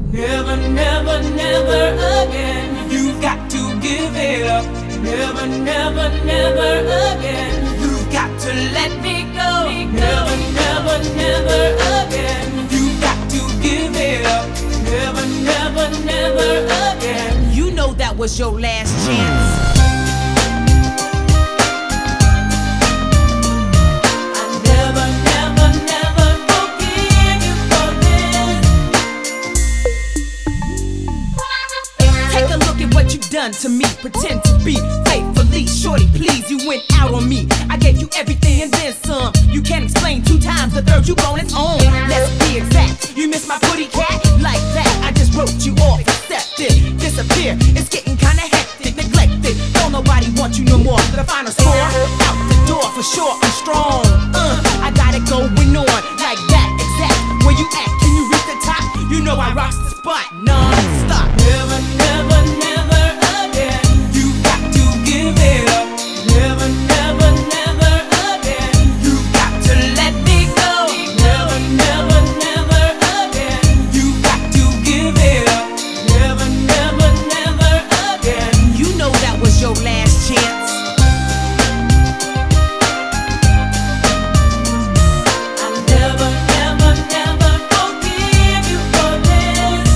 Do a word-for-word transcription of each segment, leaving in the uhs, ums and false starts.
Never, never, never again. You've got to give it up. Never, never, never again. You've got to let me go. Never, never, never again. You've got to give it up. Never, never, never again. You know that was your last chance. Done to me, pretend to be faithfully. Shorty, please, you went out on me. I gave you everything and then some. You can't explain two times, the third you gone, it's on. Let's be exact, you miss my pretty cat? Like that, I just wrote you off, accepted. Disappear, it's getting kinda hectic, neglected. Don't nobody want you no more. Did I find a score? Out the door, for sure, I'm strong. Uh, I got it going on, like that, exact. Where you at, can you reach the top? You know I rocks the spot, non-stop. Never, never, never again. You got to give it up. Never, never, never again. You got to let me go. Never, never, never again. You got to give it up. Never, never, never again. You know that was your last chance. I'll never, never, never forgive you for this.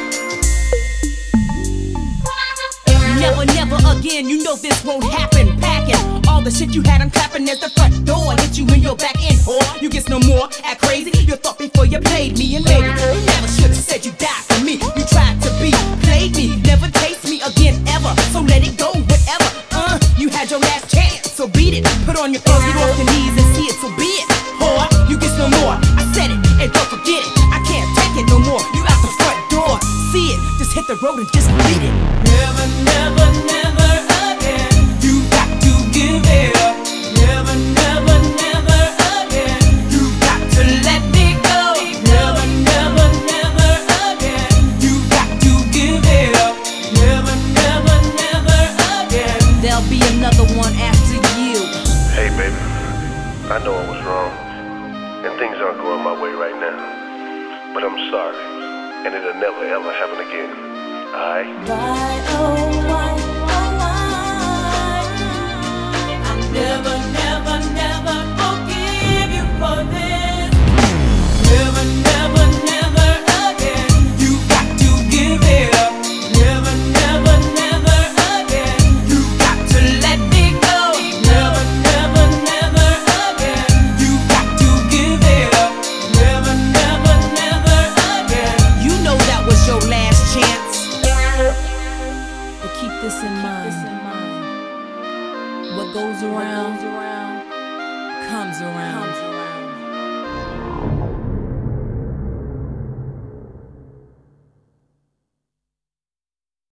Never, never again, you know this won't happen. Packing all the shit you had, I'm clapping at the front door. Hit you in your back end, whore. You get no more, act crazy. You thought before you paid me, and maybe you never should've said you died for me. You tried to be, played me, never taste me again ever. So let it go, whatever. Uh, you had your last chance, so beat it. Put on your clothes, get off your knees and see it, so be it. Whore, you get no more. I said it, and don't forget it. I can't take it no more. You out the front door, see it. Just hit the road and just beat it. Never, never, never again. You got to give it up. Never, never, never again. You got to let me go. Never, never, never again. You got to give it up. Never, never, never again. There'll be another one after you. Hey, baby, I know I was wrong, and things aren't going my way right now. But I'm sorry, and it'll never ever happen again. Alright? Why, oh, why, oh, why? I'll never, never, never forgive you for this. Never, never, never again. You got to give it up. Never, never, never again. You got to let me go. Never, never, never again. You got to give it up. Never, never, never again. You know that was your last chance. But keep this in mind. What goes around comes around.